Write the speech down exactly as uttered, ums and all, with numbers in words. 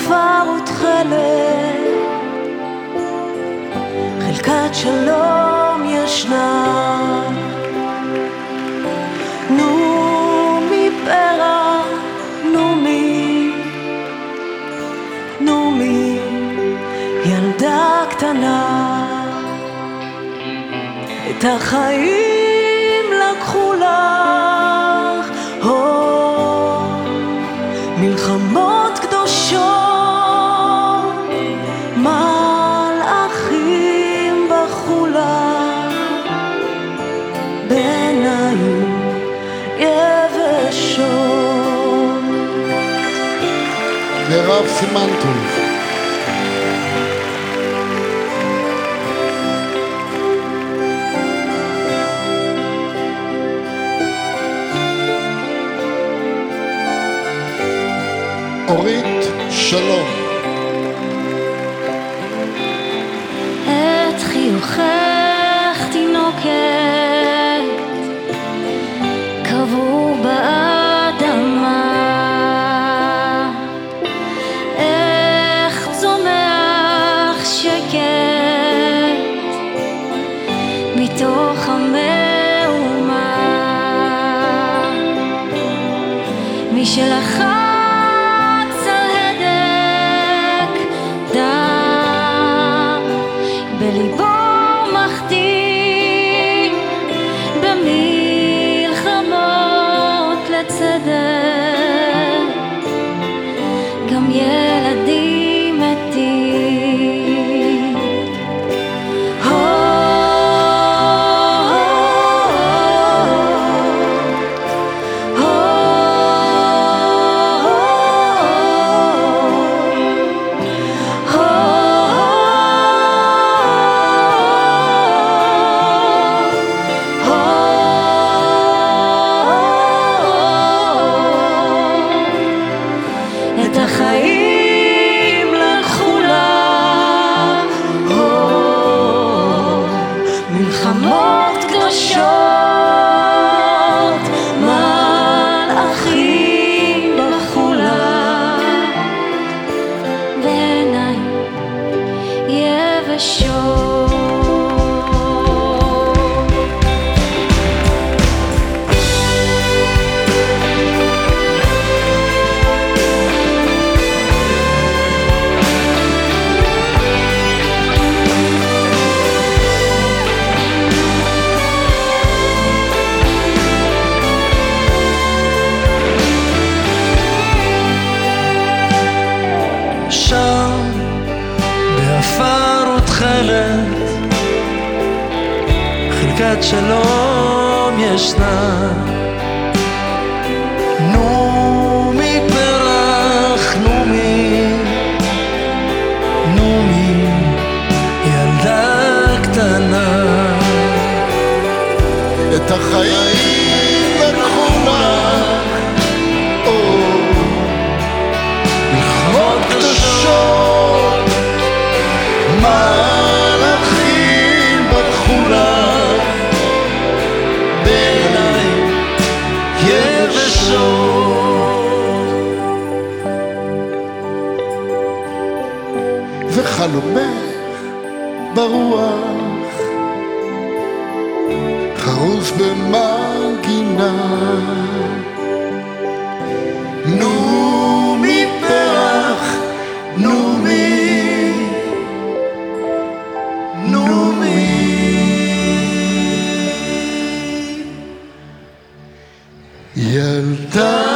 בעפר ותכלת, חלקת שלום ישנה. נומי פרח, נומי, נומי, ילדה קטנה. את החיים לקחו לך, או מלחמות קדושות, מלאכים בכו לך, בעיניים יבשות. מירב סימנטוב. אורית שלום. את חיוכך תינוקת קבור באדמה, איך צומח שקט מתוך המהומה. מי שלחץ על הדק דם, בליבו מחטיא במלחמות לצדק, גם ילדים מתים. את החיים לקחו לך, מלחמות קדושות, מלאכים בכו לך, בעיניים יבשות. שם בעפר ותכלת, חלקת שלום ישנה. נומי פרח, נומי, נומי, ילדה קטנה. את החיים לקחו לך, או מלחמות קדושות, מלאכים בכו לך, בעיניים יבשות. וחלומך ברוח חרוש במנגינה. נומי פרח, נומי, נומי, ילדה